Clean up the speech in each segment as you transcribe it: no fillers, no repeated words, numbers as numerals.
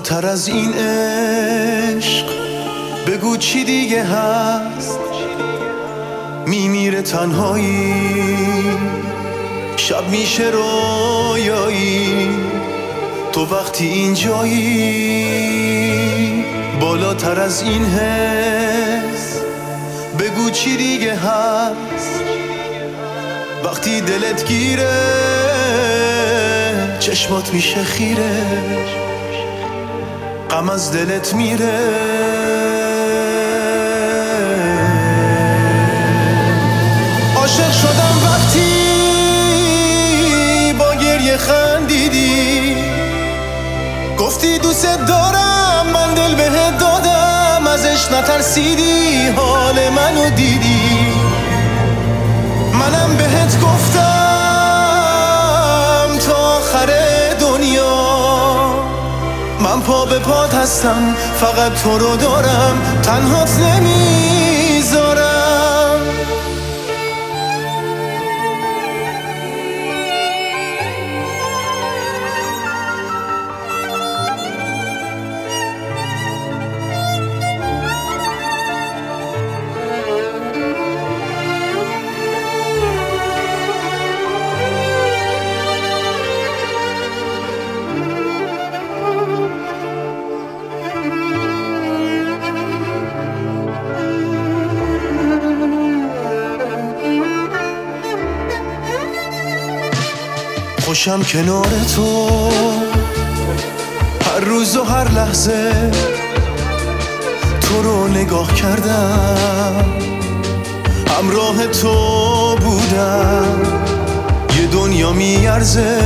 بالاتر از این عشق بگو چی دیگه هست؟ میمیره تنهایی، شب میشه رویایی، تو وقتی اینجایی. بالاتر از این حس بگو چی دیگه هست؟ وقتی دلت گیره چشمات میشه خیره، غم از دلت میره. عاشق شدم وقتی با گریه خندیدی، گفتی دوست دارم، من دل بهت دادم، ازش نترسیدی، حال منو دیدی. منم بهت گفتم تا آخر دنیا من پا به پات هستم، فقط تو رو دارم، تنهات نمیذارم. خوشم کنار تو هر روز و هر لحظه، تو رو نگاه کردم، همراه تو بودم، یه دنیا میارزه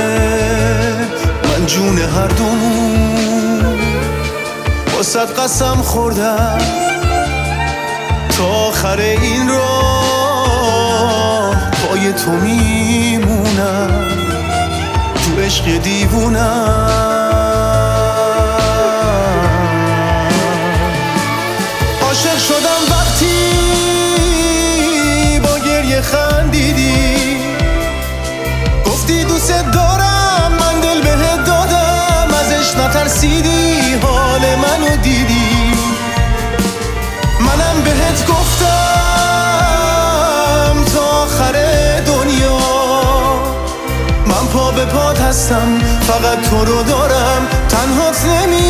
من جون هر دومون، واسه قسم خوردم تا آخر این راه پای تو میمونم، تو عشق دیوونم. عاشق شدم وقتی با گریه خندیدی، گفتی دوست دارم، من دل بهت دادم، ازش نترسیدی، حال منو دیدی. منم بهت گفتم تا آخر دنیا من پا به پات هستم، فقط تو رو دارم، تنهات نمی